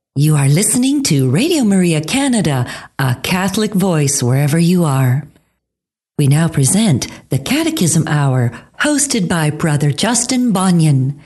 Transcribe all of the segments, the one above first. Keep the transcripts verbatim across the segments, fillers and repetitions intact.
You are listening to Radio Maria Canada, a Catholic voice wherever you are. We now present the Catechism Hour, hosted by Brother Justin Bonnion.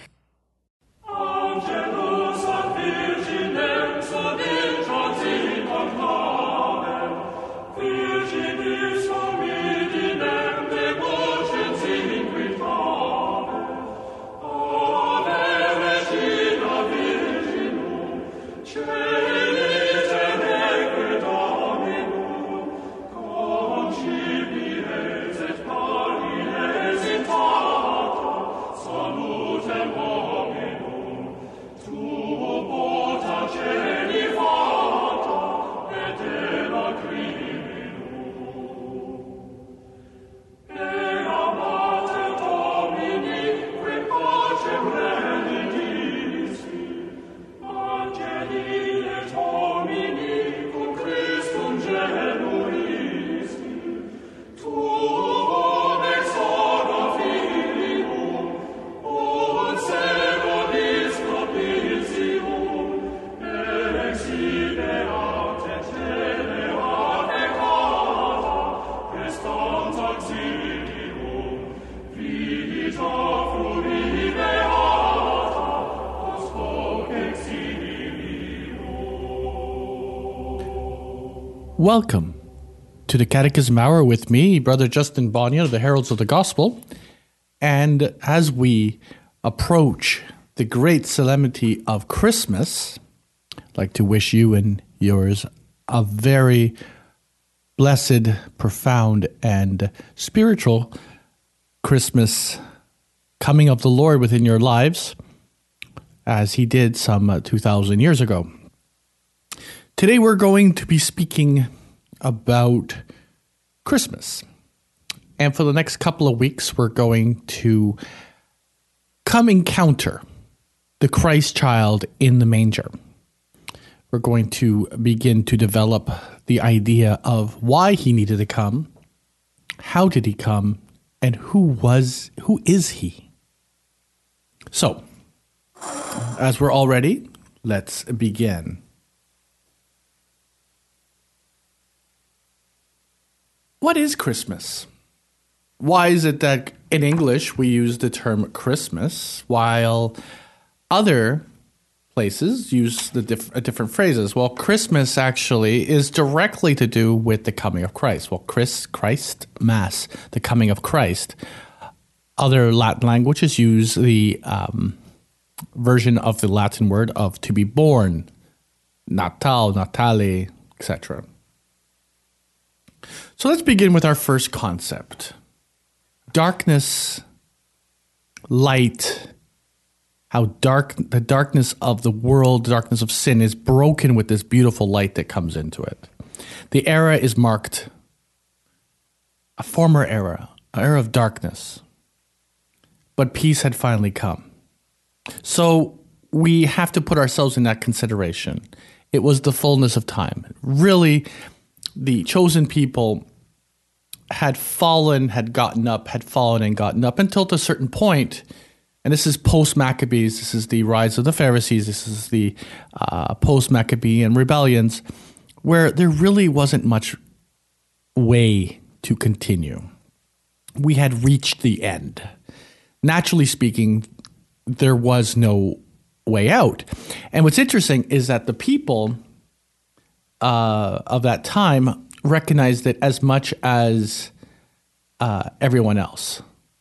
Welcome to the Catechism Hour with me, Brother Justin Bonnion of the Heralds of the Gospel. And as we approach the great solemnity of Christmas, I'd like to wish you and yours a very blessed, profound, and spiritual Christmas coming of the Lord within your lives, as he did some uh, two thousand years ago. Today we're going to be speaking about Christmas. And for the next couple of weeks, we're going to come encounter the Christ child in the manger. We're going to begin to develop the idea of why he needed to come, how did he come, and who was, who is he? So, as we're all ready, let's begin. What is Christmas? Why is it that in English we use the term Christmas while other places use the diff- different phrases? Well, Christmas actually is directly to do with the coming of Christ. Well, Christ, Christ, Mass, the coming of Christ. Other Latin languages use the um, version of the Latin word of to be born, Natal, Natale, et cetera. So let's begin with our first concept. Darkness, light, how dark the darkness of the world, the darkness of sin is broken with this beautiful light that comes into it. The era is marked, a former era, an era of darkness, but peace had finally come. So we have to put ourselves in that consideration. It was the fullness of time. Really, the chosen people had fallen, had gotten up, had fallen and gotten up until to a certain point. And this is post-Maccabees. This is the rise of the Pharisees. This is the uh, post-Maccabean rebellions, where there really wasn't much way to continue. We had reached the end. Naturally speaking, there was no way out. And what's interesting is that the people uh, of that time recognized it as much as uh, everyone else.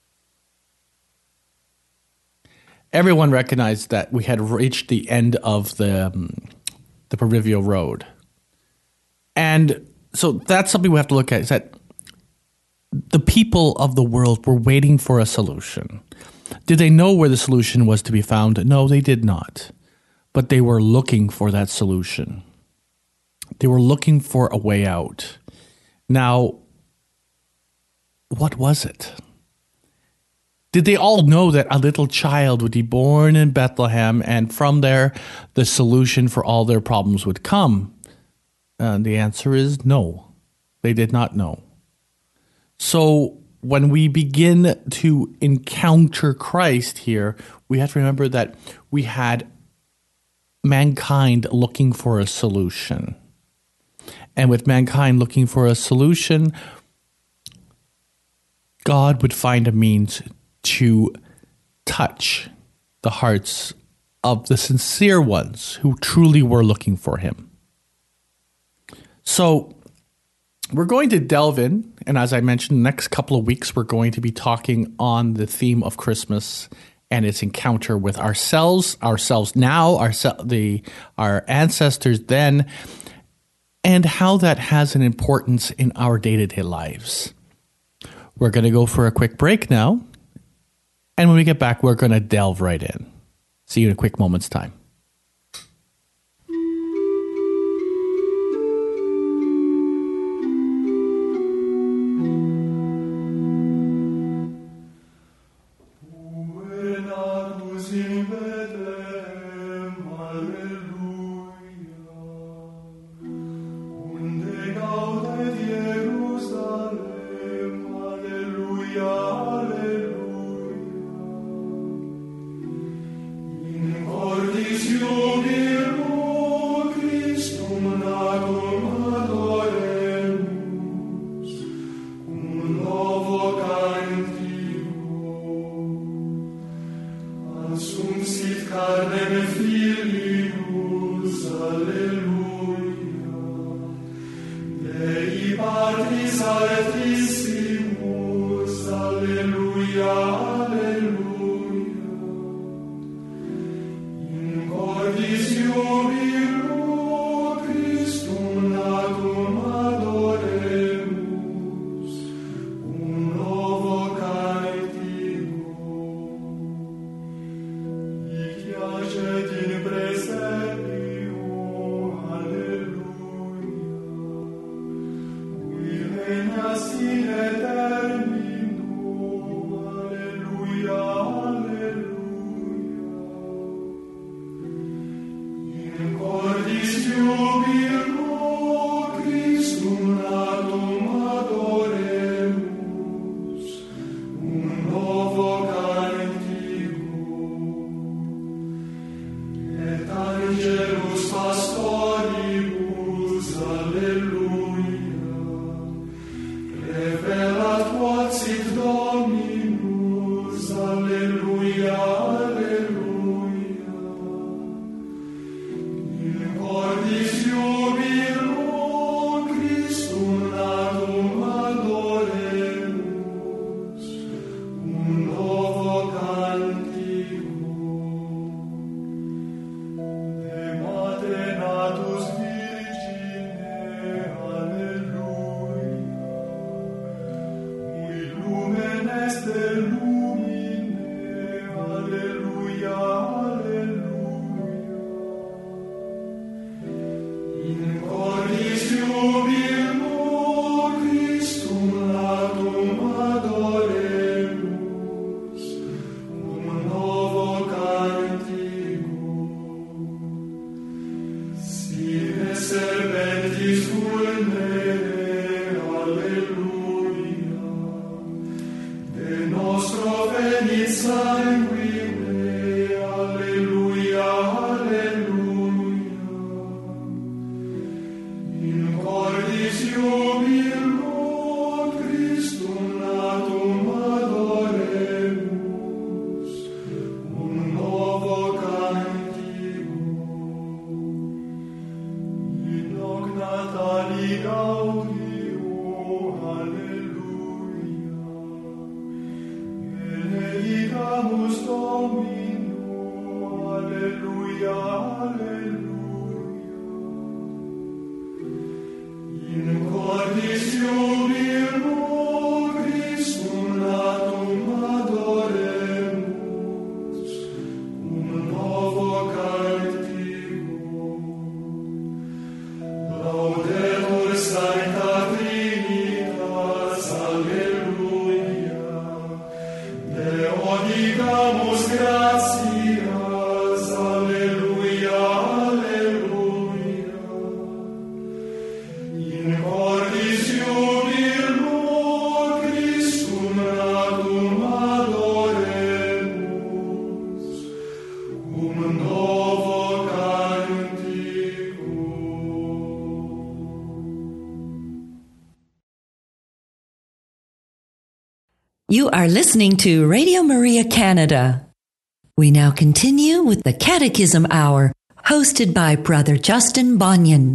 Everyone recognized that we had reached the end of the um, the Perivio Road. And so that's something we have to look at, is that the people of the world were waiting for a solution. Did they know where the solution was to be found? No, they did not. But they were looking for that solution. They were looking for a way out. Now, what was it? Did they all know that a little child would be born in Bethlehem, and from there, the solution for all their problems would come? And the answer is no. They did not know. So when we begin to encounter Christ here, we have to remember that we had mankind looking for a solution. And with mankind looking for a solution, God would find a means to touch the hearts of the sincere ones who truly were looking for him. So we're going to delve in, and as I mentioned, the next couple of weeks, we're going to be talking on the theme of Christmas and its encounter with ourselves, ourselves now, our, the, our ancestors then, and how that has an importance in our day-to-day lives. We're going to go for a quick break now, and when we get back, we're going to delve right in. See you in a quick moment's time. Laudetur Salve You are listening to Radio Maria Canada. We now continue with the Catechism Hour, hosted by Brother Justin Bonnion.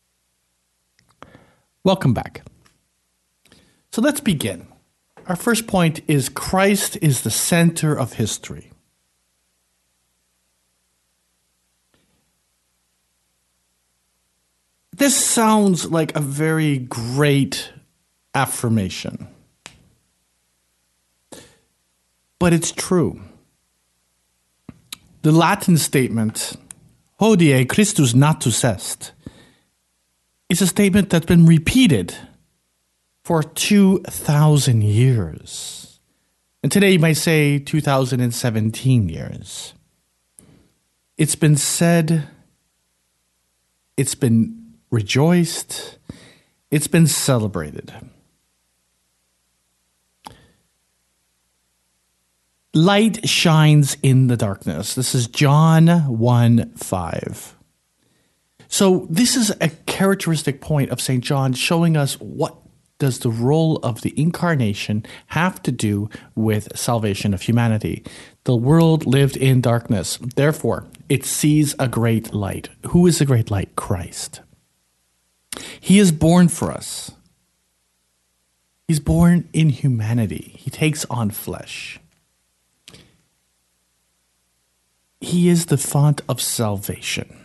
Welcome back. So let's begin. Our first point is Christ is the center of history. This sounds like a very great affirmation. But it's true. The Latin statement, Hodie Christus natus est, is a statement that's been repeated for two thousand years. And today you might say two thousand seventeen years. It's been said, it's been rejoiced, it's been celebrated. Light shines in the darkness. This is John one five. So this is a characteristic point of Saint John, showing us what does the role of the incarnation have to do with salvation of humanity. The world lived in darkness. Therefore, it sees a great light. Who is the great light? Christ. He is born for us. He's born in humanity. He takes on flesh. He is the font of salvation.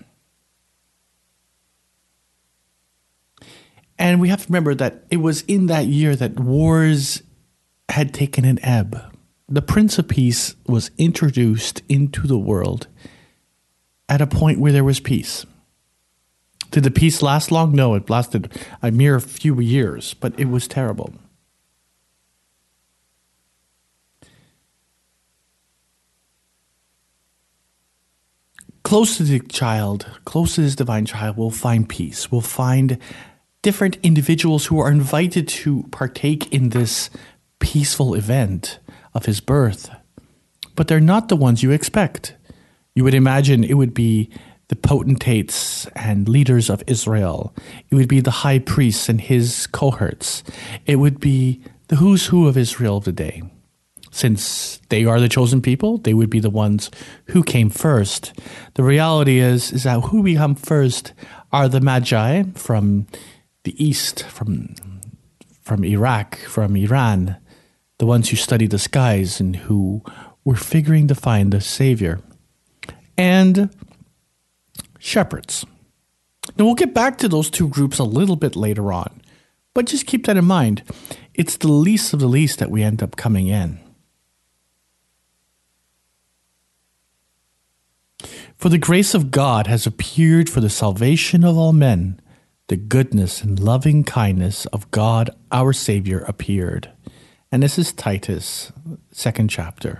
And we have to remember that it was in that year that wars had taken an ebb. The Prince of Peace was introduced into the world at a point where there was peace. Did the peace last long? No, it lasted a mere few years, but it was terrible. Close to the child, close to this divine child, we'll find peace. We'll find different individuals who are invited to partake in this peaceful event of his birth. But they're not the ones you expect. You would imagine it would be the potentates and leaders of Israel. It would be the high priests and his cohorts. It would be the who's who of Israel of the day. Since they are the chosen people, they would be the ones who came first. The reality is, is that who we come first are the Magi from the East, from, from Iraq, from Iran, the ones who studied the skies and who were figuring to find the Savior, and shepherds. Now, we'll get back to those two groups a little bit later on, but just keep that in mind. It's the least of the least that we end up coming in. For the grace of God has appeared for the salvation of all men. The goodness and loving kindness of God our Savior appeared. And this is Titus, second chapter.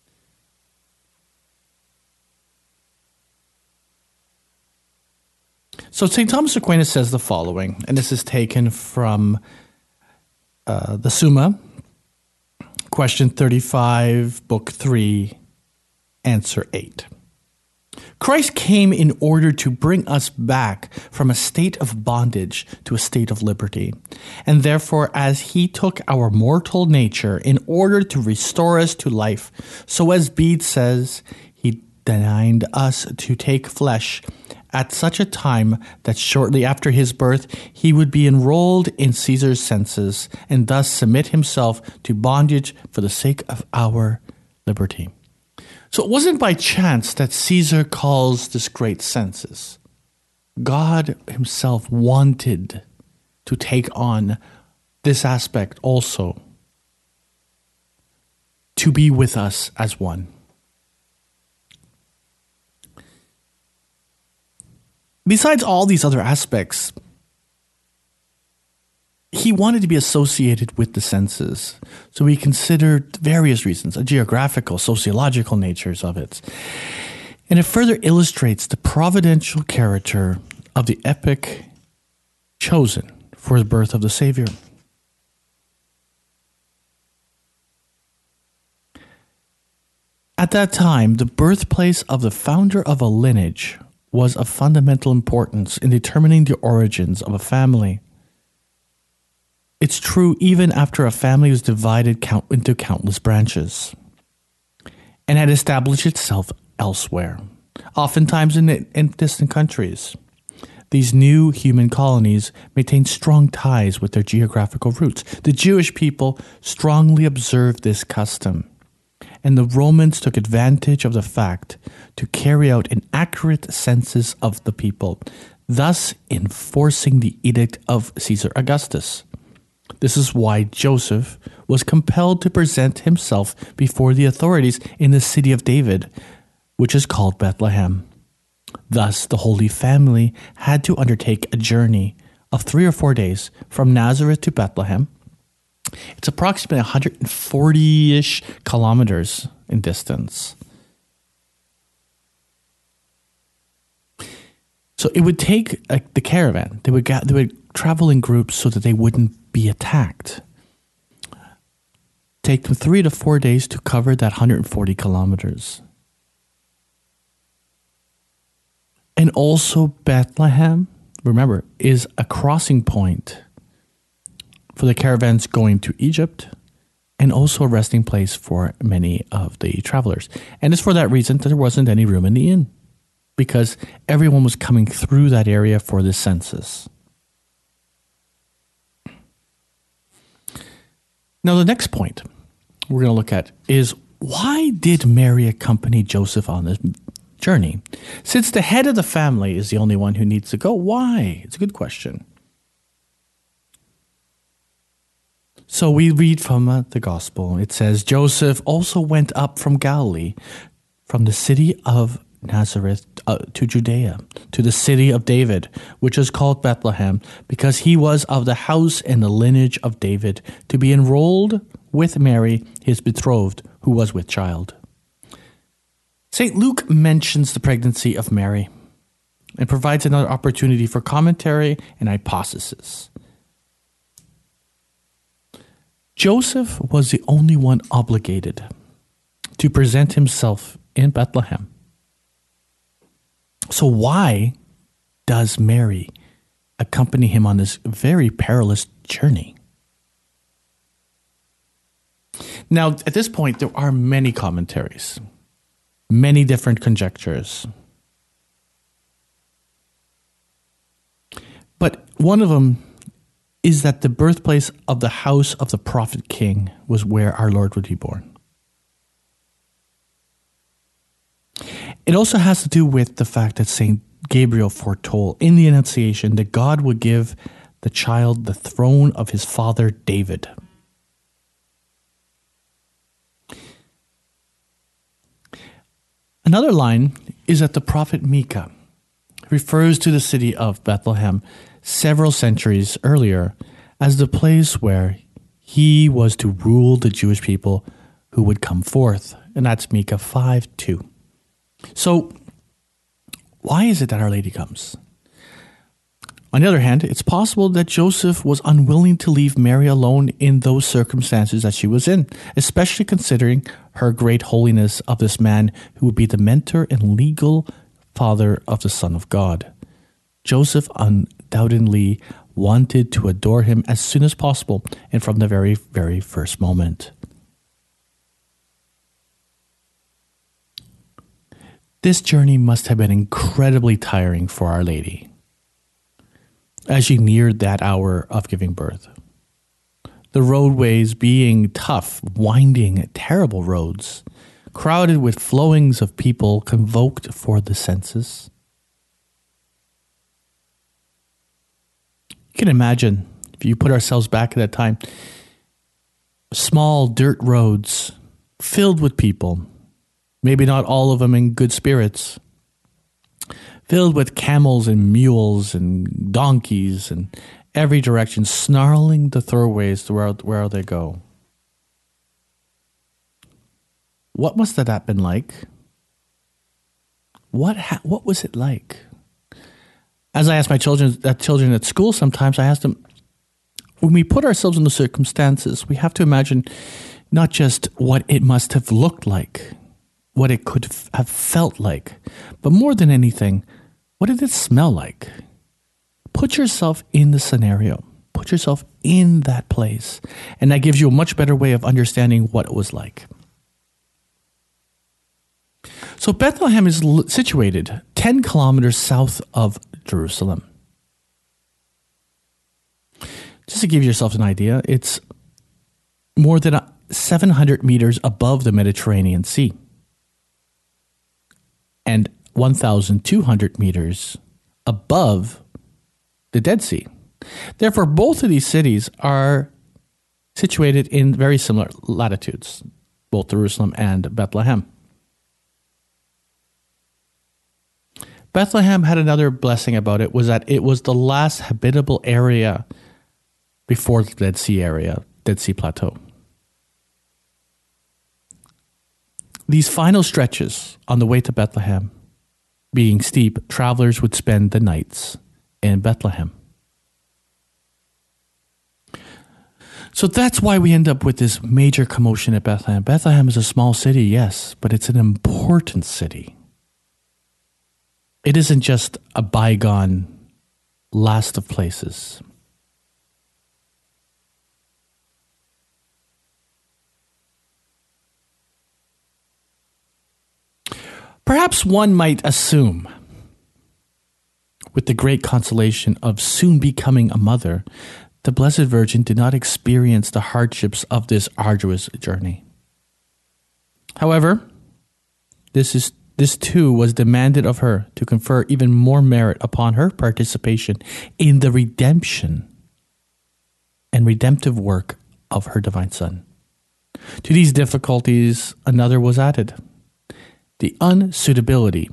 So Saint Thomas Aquinas says the following, and this is taken from uh, the Summa, question thirty-five, book three, answer eight. Christ came in order to bring us back from a state of bondage to a state of liberty. And therefore, as he took our mortal nature in order to restore us to life, so as Bede says, he deigned us to take flesh at such a time that shortly after his birth, he would be enrolled in Caesar's census and thus submit himself to bondage for the sake of our liberty. So it wasn't by chance that Caesar calls this great census. God himself wanted to take on this aspect also, to be with us as one. Besides all these other aspects, he wanted to be associated with the census. So he considered various reasons, a geographical, sociological natures of it. And it further illustrates the providential character of the epoch chosen for the birth of the Savior. At that time, the birthplace of the founder of a lineage was of fundamental importance in determining the origins of a family. It's true even after a family was divided count into countless branches and had established itself elsewhere, oftentimes in, in distant countries. These new human colonies maintained strong ties with their geographical roots. The Jewish people strongly observed this custom, and the Romans took advantage of the fact to carry out an accurate census of the people, thus enforcing the edict of Caesar Augustus. This is why Joseph was compelled to present himself before the authorities in the city of David, which is called Bethlehem. Thus, the Holy Family had to undertake a journey of three or four days from Nazareth to Bethlehem. It's approximately one hundred forty-ish kilometers in distance. So it would take uh, the caravan. They would get, they would travel in groups so that they wouldn't be attacked. Take them three to four days to cover that one hundred forty kilometers. And also Bethlehem, remember, is a crossing point for the caravans going to Egypt and also a resting place for many of the travelers. And it's for that reason that there wasn't any room in the inn, because everyone was coming through that area for the census. Now, the next point we're going to look at is, why did Mary accompany Joseph on this journey? Since the head of the family is the only one who needs to go, why? It's a good question. So we read from uh, the gospel. It says, Joseph also went up from Galilee, from the city of Nazareth uh, to Judea, to the city of David, which is called Bethlehem, because he was of the house and the lineage of David, to be enrolled with Mary, his betrothed, who was with child. Saint Luke mentions the pregnancy of Mary and provides another opportunity for commentary and hypothesis. Joseph was the only one obligated to present himself in Bethlehem. So why does Mary accompany him on this very perilous journey? Now, at this point, there are many commentaries, many different conjectures. But one of them is that the birthplace of the house of the prophet king was where our Lord would be born. It also has to do with the fact that Saint Gabriel foretold in the Annunciation that God would give the child the throne of his father David. Another line is that the prophet Micah refers to the city of Bethlehem several centuries earlier as the place where he was to rule the Jewish people who would come forth. And that's Micah five two. So, why is it that Our Lady comes? On the other hand, it's possible that Joseph was unwilling to leave Mary alone in those circumstances that she was in, especially considering her great holiness of this man who would be the mentor and legal father of the Son of God. Joseph undoubtedly wanted to adore him as soon as possible and from the very, very first moment. This journey must have been incredibly tiring for Our Lady as she neared that hour of giving birth. The roadways being tough, winding, terrible roads, crowded with flowings of people convoked for the census. You can imagine, if you put ourselves back at that time, small dirt roads filled with people, maybe not all of them in good spirits, filled with camels and mules and donkeys and every direction, snarling the thoroughways where, where they go. What must that have been like? What ha- what was it like? As I ask my children, uh, children at school sometimes, I ask them, when we put ourselves in the circumstances, we have to imagine not just what it must have looked like, what it could f- have felt like, but more than anything, what did it smell like? Put yourself in the scenario. Put yourself in that place. And that gives you a much better way of understanding what it was like. So Bethlehem is l- situated ten kilometers south of Jerusalem. Just to give yourself an idea, it's more than seven hundred meters above the Mediterranean Sea and one thousand two hundred meters above the Dead Sea. Therefore, both of these cities are situated in very similar latitudes, both Jerusalem and Bethlehem. Bethlehem had another blessing about it, was that it was the last habitable area before the Dead Sea area, Dead Sea Plateau. These final stretches on the way to Bethlehem being steep, travelers would spend the nights in Bethlehem. So that's why we end up with this major commotion at Bethlehem. Bethlehem is a small city, yes, but it's an important city. It isn't just a bygone last of places. Perhaps one might assume, with the great consolation of soon becoming a mother, the Blessed Virgin did not experience the hardships of this arduous journey. However, this is this too was demanded of her to confer even more merit upon her participation in the redemption and redemptive work of her divine Son. To these difficulties, another was added: the unsuitability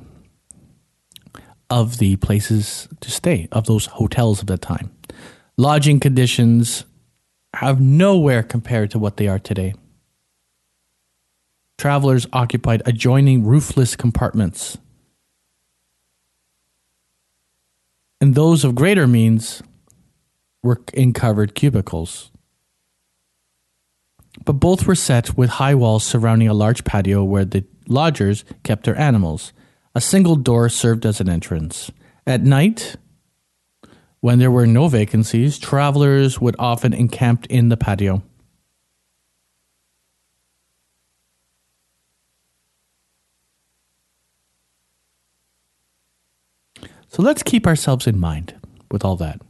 of the places to stay, of those hotels of that time. Lodging conditions have nowhere compared to what they are today. Travelers occupied adjoining roofless compartments. And those of greater means were in covered cubicles. But both were set with high walls surrounding a large patio where the lodgers kept their animals. A single door served as an entrance. At night, when there were no vacancies, travelers would often encamp in the patio. So let's keep ourselves in mind with all that.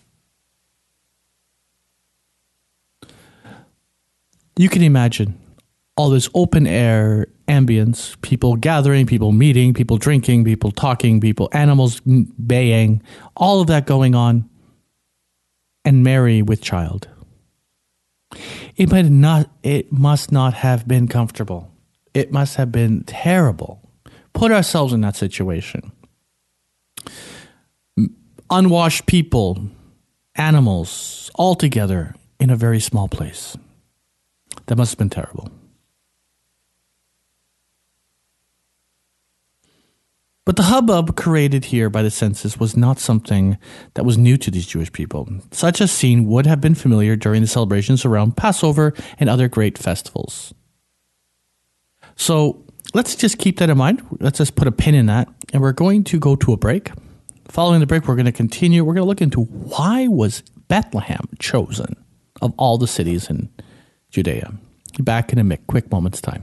You can imagine all this open air ambience, people gathering, people meeting, people drinking, people talking, people, animals baying, all of that going on, and Mary with child. It might not, it must not have been comfortable. It must have been terrible. Put ourselves in that situation. Unwashed people, animals, all together in a very small place. That must have been terrible. But the hubbub created here by the census was not something that was new to these Jewish people. Such a scene would have been familiar during the celebrations around Passover and other great festivals. So let's just keep that in mind. Let's just put a pin in that. And we're going to go to a break. Following the break, we're going to continue. We're going to look into why was Bethlehem chosen of all the cities in Judea. Back in a quick moment's time.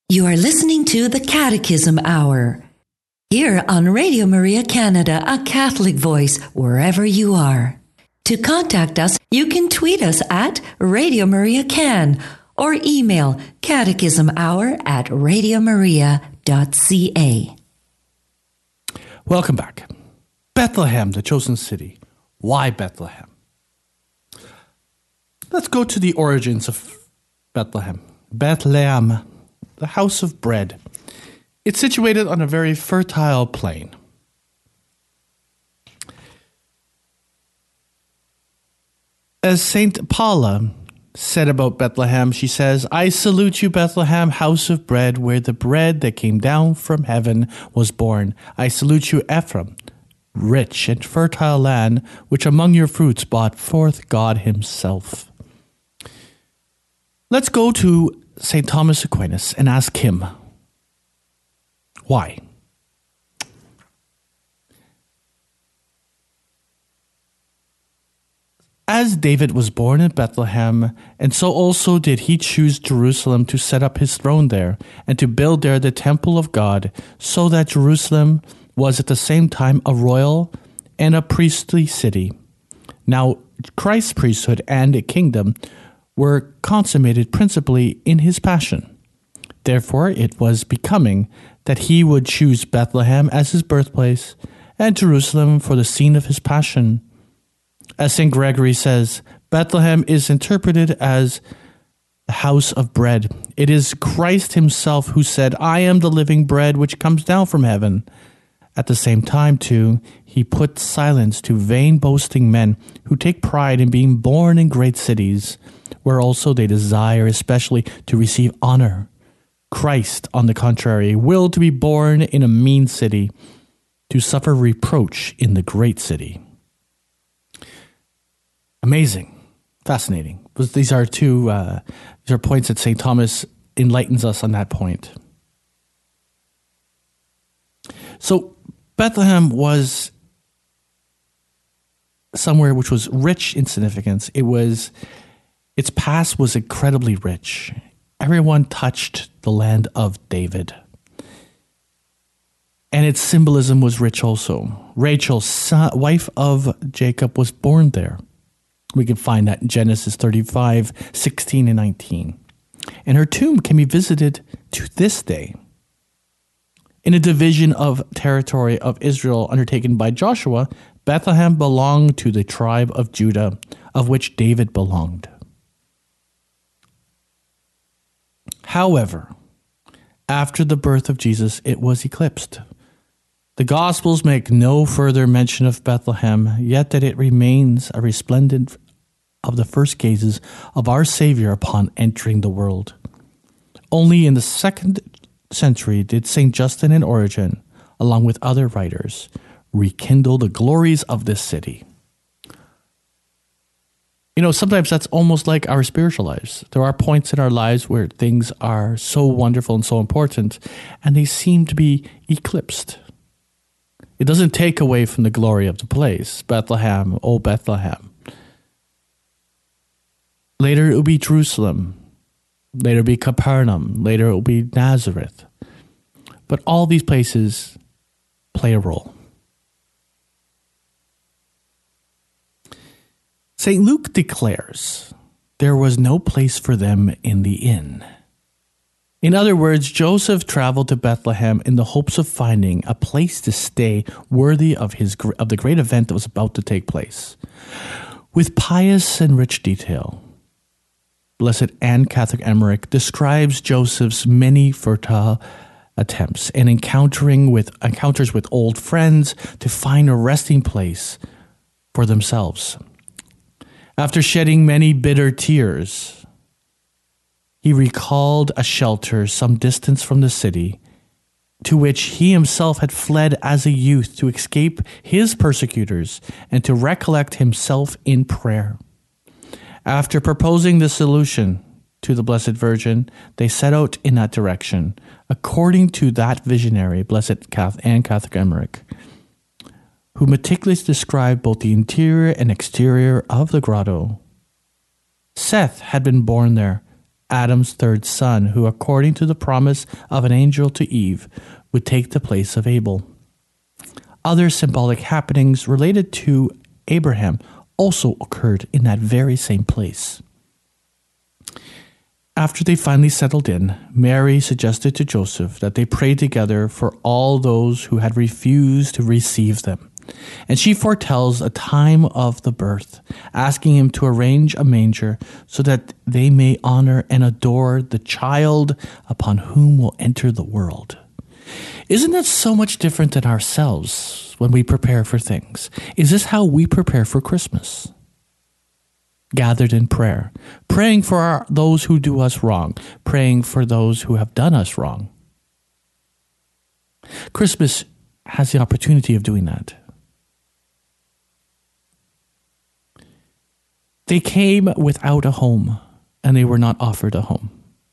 You are listening to the Catechism Hour, here on Radio Maria Canada, a Catholic voice wherever you are. To contact us, you can tweet us at Radio Maria Can or email catechismhour at radiomaria dot c a. Welcome back. Bethlehem, the chosen city. Why Bethlehem? Let's go to the origins of Bethlehem. Bethlehem, the house of bread. It's situated on a very fertile plain. As Saint Paula said about Bethlehem, she says, I salute you, Bethlehem, house of bread, where the bread that came down from heaven was born. I salute you, Ephraim, rich and fertile land, which among your fruits brought forth God himself. Let's go to Saint Thomas Aquinas and ask him, why? As David was born in Bethlehem, and so also did he choose Jerusalem to set up his throne there, and to build there the temple of God, so that Jerusalem was at the same time a royal and a priestly city. Now, Christ's priesthood and a kingdom were consummated principally in his passion. Therefore, it was becoming that he would choose Bethlehem as his birthplace and Jerusalem for the scene of his passion. As Saint Gregory says, Bethlehem is interpreted as the house of bread. It is Christ himself who said, I am the living bread which comes down from heaven. At the same time, too, he put silence to vain boasting men who take pride in being born in great cities, where also they desire especially to receive honor. Christ, on the contrary, willed to be born in a mean city, to suffer reproach in the great city. Amazing. Fascinating. But these are two uh, these are points that Saint Thomas enlightens us on that point. So Bethlehem was somewhere which was rich in significance. It was, its past was incredibly rich. Everyone touched the land of David. And its symbolism was rich also. Rachel, son, wife of Jacob, was born there. We can find that in Genesis thirty-five, sixteen and nineteen. And her tomb can be visited to this day. In a division of territory of Israel undertaken by Joshua, Bethlehem belonged to the tribe of Judah, of which David belonged. However, after the birth of Jesus, it was eclipsed. The Gospels make no further mention of Bethlehem, yet that it remains a resplendent of the first gazes of our Savior upon entering the world. Only in the second century did Saint Justin and Origen, along with other writers, rekindle the glories of this city. You know, sometimes that's almost like our spiritual lives. There are points in our lives where things are so wonderful and so important, and they seem to be eclipsed. It doesn't take away from the glory of the place. Bethlehem, oh Bethlehem. Later it will be Jerusalem. Later it will be Capernaum. Later it will be Nazareth. But all these places play a role. Saint Luke declares, there was no place for them in the inn. In other words, Joseph traveled to Bethlehem in the hopes of finding a place to stay worthy of his of the great event that was about to take place. With pious and rich detail, Blessed Anne Catherick Emmerich describes Joseph's many fertile attempts and encountering with encounters with old friends to find a resting place for themselves. After shedding many bitter tears, he recalled a shelter some distance from the city, to which he himself had fled as a youth to escape his persecutors and to recollect himself in prayer. After proposing the solution to the Blessed Virgin, they set out in that direction, according to that visionary, Blessed Anne Catherick Emmerich, who meticulously described both the interior and exterior of the grotto. Seth had been born there, Adam's third son, who, according to the promise of an angel to Eve, would take the place of Abel. Other symbolic happenings related to Abraham also occurred in that very same place. After they finally settled in, Mary suggested to Joseph that they pray together for all those who had refused to receive them. And she foretells a time of the birth, asking him to arrange a manger so that they may honor and adore the child upon whom will enter the world. Isn't that so much different than ourselves when we prepare for things? Is this how we prepare for Christmas? Gathered in prayer, praying for our, those who do us wrong, praying for those who have done us wrong. Christmas has the opportunity of doing that. They came without a home, and they were not offered a home.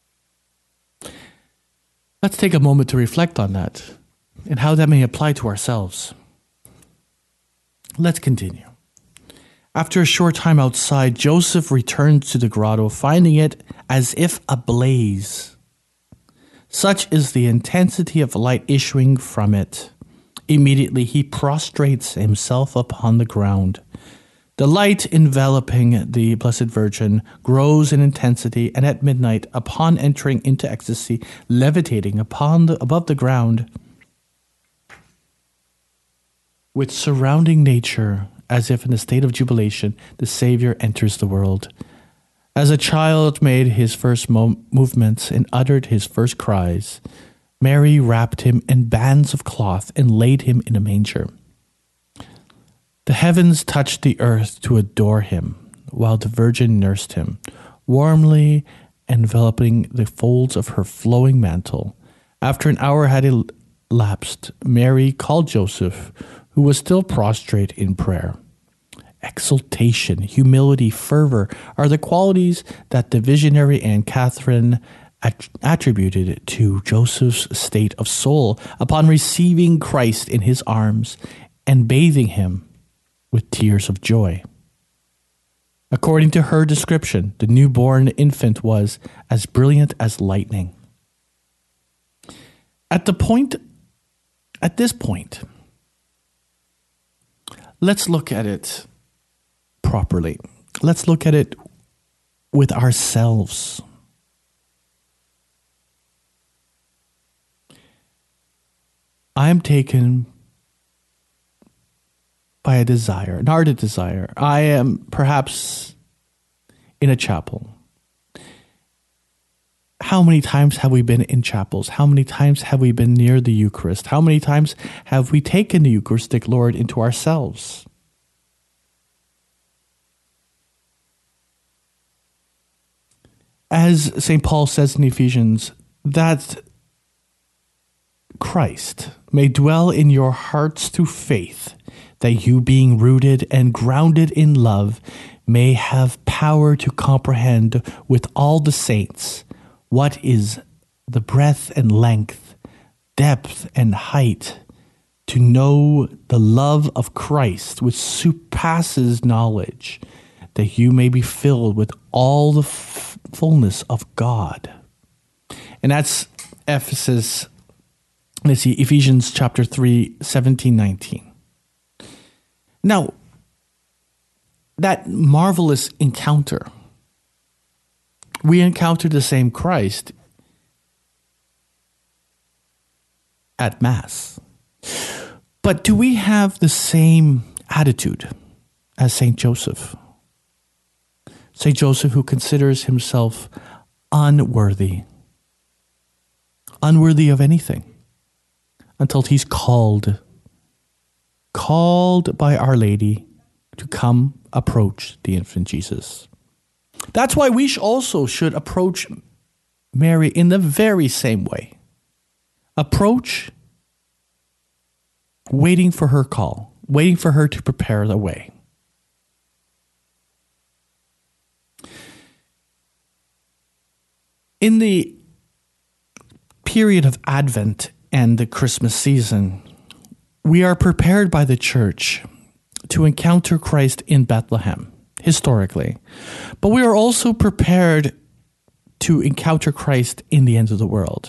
Let's take a moment to reflect on that and how that may apply to ourselves. Let's continue. After a short time outside, Joseph returned to the grotto, finding it as if ablaze. Such is the intensity of light issuing from it. Immediately he prostrates himself upon the ground. The light enveloping the Blessed Virgin grows in intensity, and at midnight, upon entering into ecstasy, levitating upon the, above the ground, with surrounding nature, as if in a state of jubilation, the Savior enters the world. As a child made his first mo- movements and uttered his first cries, Mary wrapped him in bands of cloth and laid him in a manger. The heavens touched the earth to adore him, while the Virgin nursed him, warmly enveloping the folds of her flowing mantle. After an hour had elapsed, Mary called Joseph, who was still prostrate in prayer. Exultation, humility, fervor are the qualities that the visionary Anne Catherine att- attributed to Joseph's state of soul upon receiving Christ in his arms and bathing him with tears of joy. According to her description, the newborn infant was as brilliant as lightning. At the point, at this point, let's look at it properly. Let's look at it with ourselves. I am taken by a desire, an ardent desire. I am perhaps in a chapel. How many times have we been in chapels? How many times have we been near the Eucharist? How many times have we taken the Eucharistic Lord into ourselves? As Saint Paul says in Ephesians, that Christ may dwell in your hearts through faith, that you, being rooted and grounded in love, may have power to comprehend with all the saints what is the breadth and length, depth and height, to know the love of Christ which surpasses knowledge, that you may be filled with all the f- fullness of God. And that's Ephesus, let's see, Ephesians chapter three, seventeen, nineteen. Now, that marvelous encounter, we encounter the same Christ at Mass. But do we have the same attitude as Saint Joseph? Saint Joseph, who considers himself unworthy, unworthy of anything, until he's called, called by Our Lady to come approach the infant Jesus. That's why we also should approach Mary in the very same way. Approach waiting for her call, waiting for her to prepare the way. In the period of Advent and the Christmas season, we are prepared by the Church to encounter Christ in Bethlehem, historically. But we are also prepared to encounter Christ in the end of the world.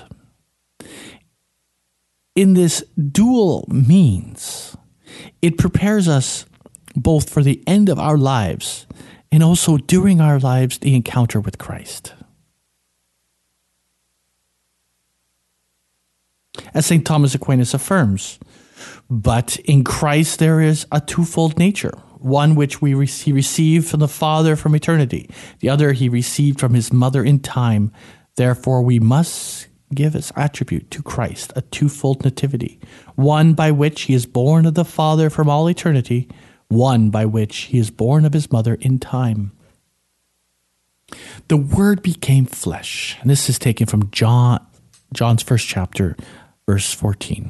In this dual means, it prepares us both for the end of our lives and also during our lives, the encounter with Christ. As Saint Thomas Aquinas affirms, but in Christ there is a twofold nature, one which we re- he received from the Father from eternity, the other he received from his mother in time. Therefore we must give its attribute to Christ, a twofold nativity, one by which he is born of the Father from all eternity, one by which he is born of his mother in time. The Word became flesh, and this is taken from John, John's first chapter, verse fourteen.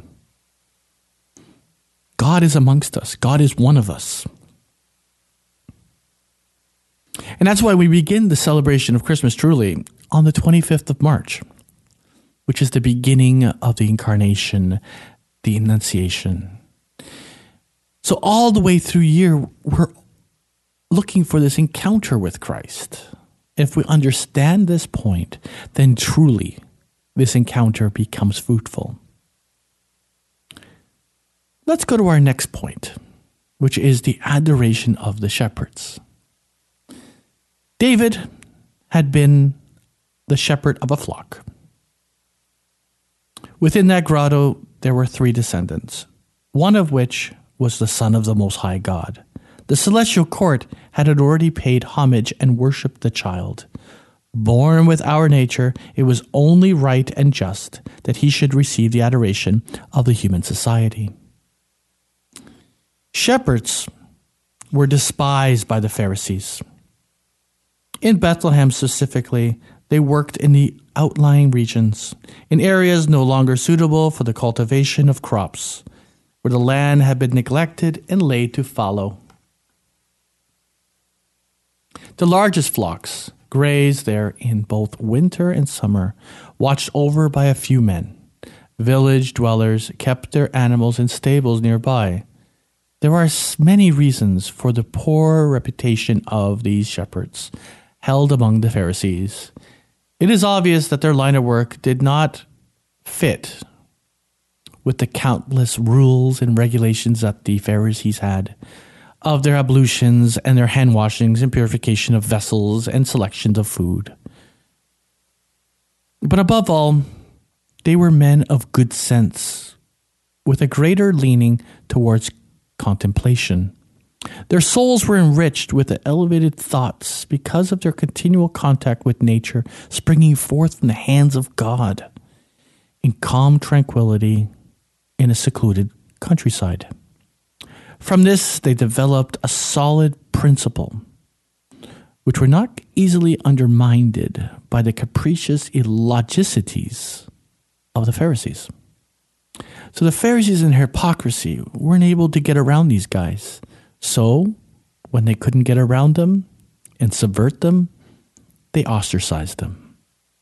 God is amongst us. God is one of us. And that's why we begin the celebration of Christmas truly on the twenty-fifth of March, which is the beginning of the Incarnation, the Annunciation. So all the way through year, we're looking for this encounter with Christ. If we understand this point, then truly this encounter becomes fruitful. Let's go to our next point, which is the adoration of the shepherds. David had been the shepherd of a flock. Within that grotto, there were three descendants, one of which was the Son of the Most High God. The celestial court had already paid homage and worshipped the child. Born with our nature, it was only right and just that he should receive the adoration of the human society. Shepherds were despised by the Pharisees. In Bethlehem specifically, they worked in the outlying regions, in areas no longer suitable for the cultivation of crops, where the land had been neglected and laid to fallow. The largest flocks grazed there in both winter and summer, watched over by a few men. Village dwellers kept their animals in stables nearby. There are many reasons for the poor reputation of these shepherds held among the Pharisees. It is obvious that their line of work did not fit with the countless rules and regulations that the Pharisees had of their ablutions and their hand washings and purification of vessels and selections of food. But above all, they were men of good sense, with a greater leaning towards contemplation. Their souls were enriched with the elevated thoughts because of their continual contact with nature, springing forth from the hands of God in calm tranquility in a secluded countryside. From this, they developed a solid principle, which were not easily undermined by the capricious illogicities of the Pharisees. So the Pharisees in hypocrisy weren't able to get around these guys. So, when they couldn't get around them and subvert them, they ostracized them.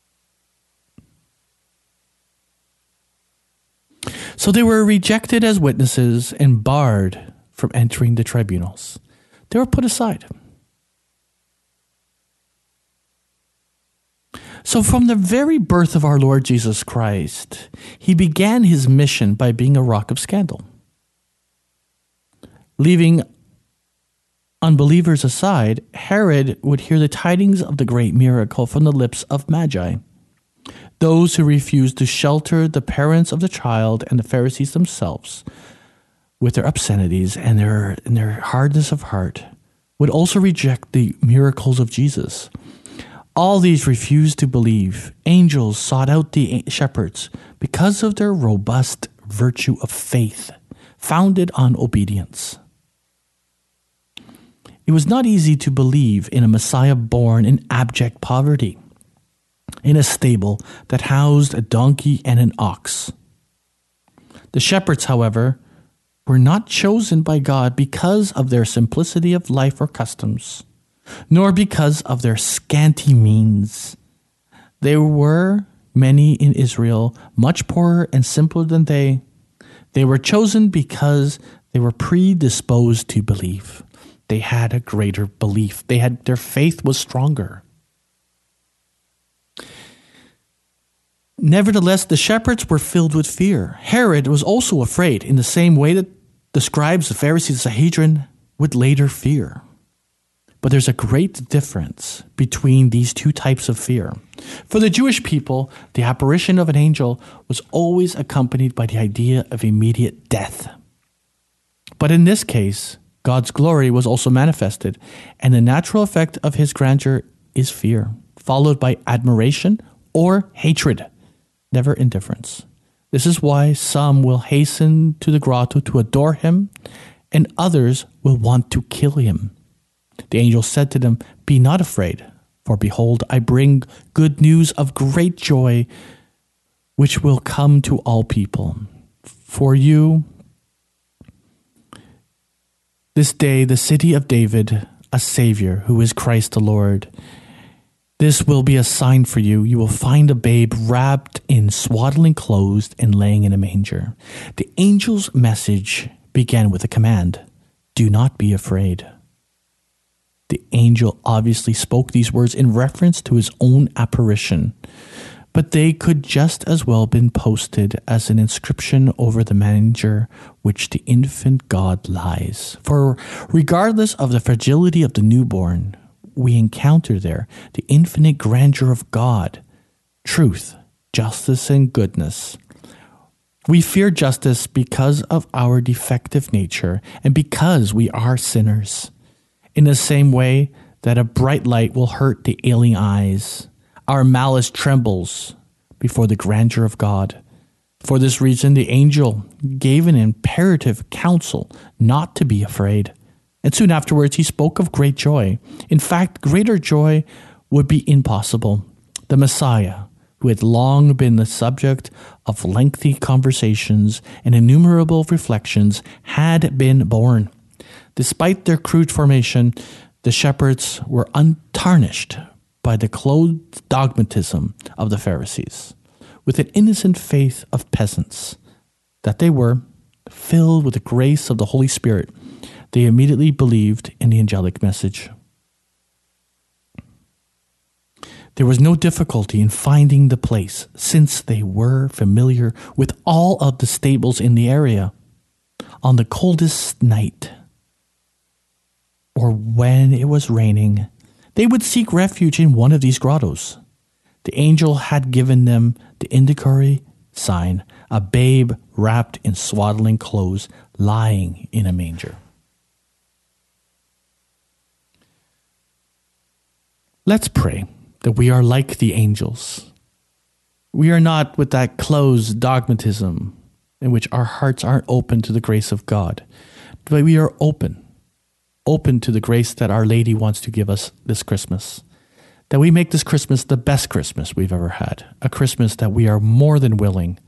So they were rejected as witnesses and barred from entering the tribunals. They were put aside. So from the very birth of our Lord Jesus Christ, he began his mission by being a rock of scandal. Leaving unbelievers aside, Herod would hear the tidings of the great miracle from the lips of Magi. Those who refused to shelter the parents of the child and the Pharisees themselves with their obscenities and their, and their hardness of heart would also reject the miracles of Jesus. All these refused to believe. Angels sought out the shepherds because of their robust virtue of faith, founded on obedience. It was not easy to believe in a Messiah born in abject poverty, in a stable that housed a donkey and an ox. The shepherds, however, were not chosen by God because of their simplicity of life or customs, nor because of their scanty means. There were many in Israel, much poorer and simpler than they. They were chosen because they were predisposed to believe. They had a greater belief. They had their faith was stronger. Nevertheless, the shepherds were filled with fear. Herod was also afraid in the same way that the scribes, the Pharisees, the Sanhedrin would later fear. But there's a great difference between these two types of fear. For the Jewish people, the apparition of an angel was always accompanied by the idea of immediate death. But in this case, God's glory was also manifested, and the natural effect of his grandeur is fear, followed by admiration or hatred, never indifference. This is why some will hasten to the grotto to adore him, and others will want to kill him. The angel said to them, "Be not afraid, for behold, I bring good news of great joy, which will come to all people. For you, this day, the city of David, a Savior, who is Christ the Lord. This will be a sign for you. You will find a babe wrapped in swaddling clothes and laying in a manger." The angel's message began with a command: "Do not be afraid." The angel obviously spoke these words in reference to his own apparition, but they could just as well have been posted as an inscription over the manger which the infant God lies. For regardless of the fragility of the newborn, we encounter there the infinite grandeur of God, truth, justice, and goodness. We fear justice because of our defective nature and because we are sinners. In the same way that a bright light will hurt the ailing eyes, our malice trembles before the grandeur of God. For this reason, the angel gave an imperative counsel not to be afraid. And soon afterwards, he spoke of great joy. In fact, greater joy would be impossible. The Messiah, who had long been the subject of lengthy conversations and innumerable reflections, had been born. Despite their crude formation, the shepherds were untarnished by the clothed dogmatism of the Pharisees. With an innocent faith of peasants that they were, filled with the grace of the Holy Spirit, they immediately believed in the angelic message. There was no difficulty in finding the place, since they were familiar with all of the stables in the area. On the coldest night, or when it was raining, they would seek refuge in one of these grottos. The angel had given them the indicatory sign, a babe wrapped in swaddling clothes, lying in a manger. Let's pray that we are like the angels. We are not with that closed dogmatism in which our hearts aren't open to the grace of God, but we are open. open to the grace that Our Lady wants to give us this Christmas. That we make this Christmas the best Christmas we've ever had. A Christmas that we are more than willing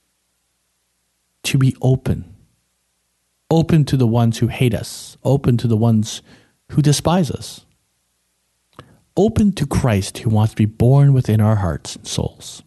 to be open. Open to the ones who hate us. Open to the ones who despise us. Open to Christ who wants to be born within our hearts and souls.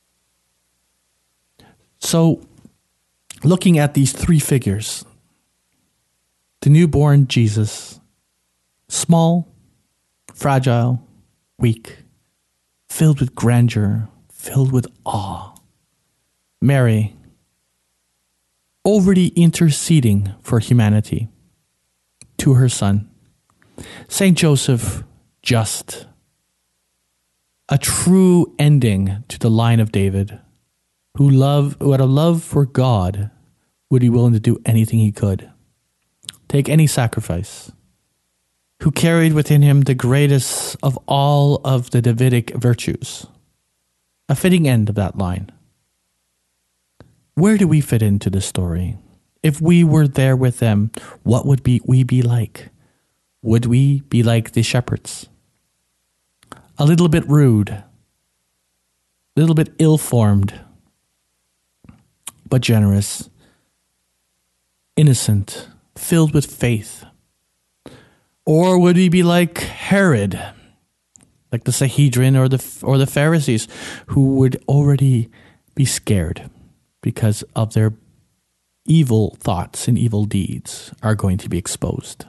So, looking at these three figures, the newborn Jesus, small, fragile, weak, filled with grandeur, filled with awe. Mary, overly interceding for humanity to her son. Saint Joseph, just. A true ending to the line of David, who, love, who had a love for God, would be willing to do anything he could. Take any sacrifice, who carried within him the greatest of all of the Davidic virtues. A fitting end of that line. Where do we fit into this story? If we were there with them, what would be, we be like? Would we be like the shepherds? A little bit rude, a little bit ill-formed, but generous, innocent, filled with faith? Or would we be like Herod, like the Sanhedrin or the or the Pharisees, who would already be scared because of their evil thoughts and evil deeds are going to be exposed?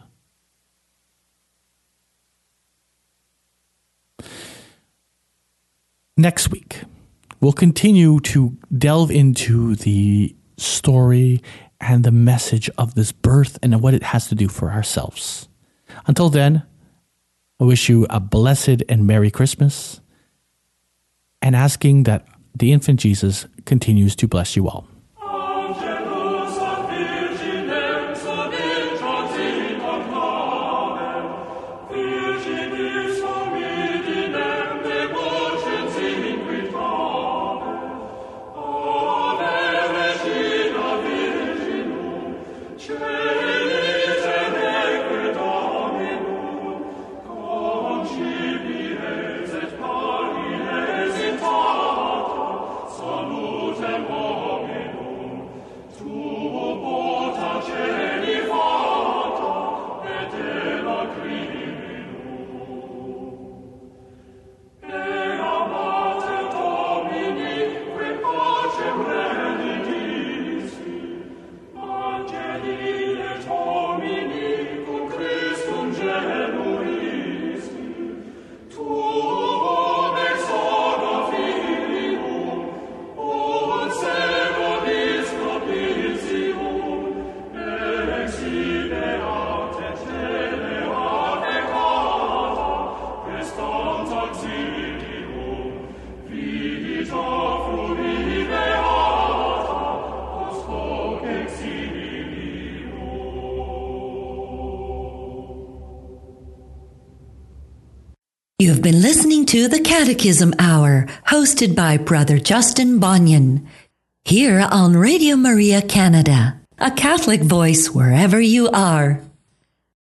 Next week, we'll continue to delve into the story and the message of this birth and what it has to do for ourselves. Until then, I wish you a blessed and Merry Christmas, and asking that the infant Jesus continues to bless you all. You've been listening to the Catechism Hour, hosted by Brother Justin Bonnion, here on Radio Maria Canada, a Catholic voice wherever you are.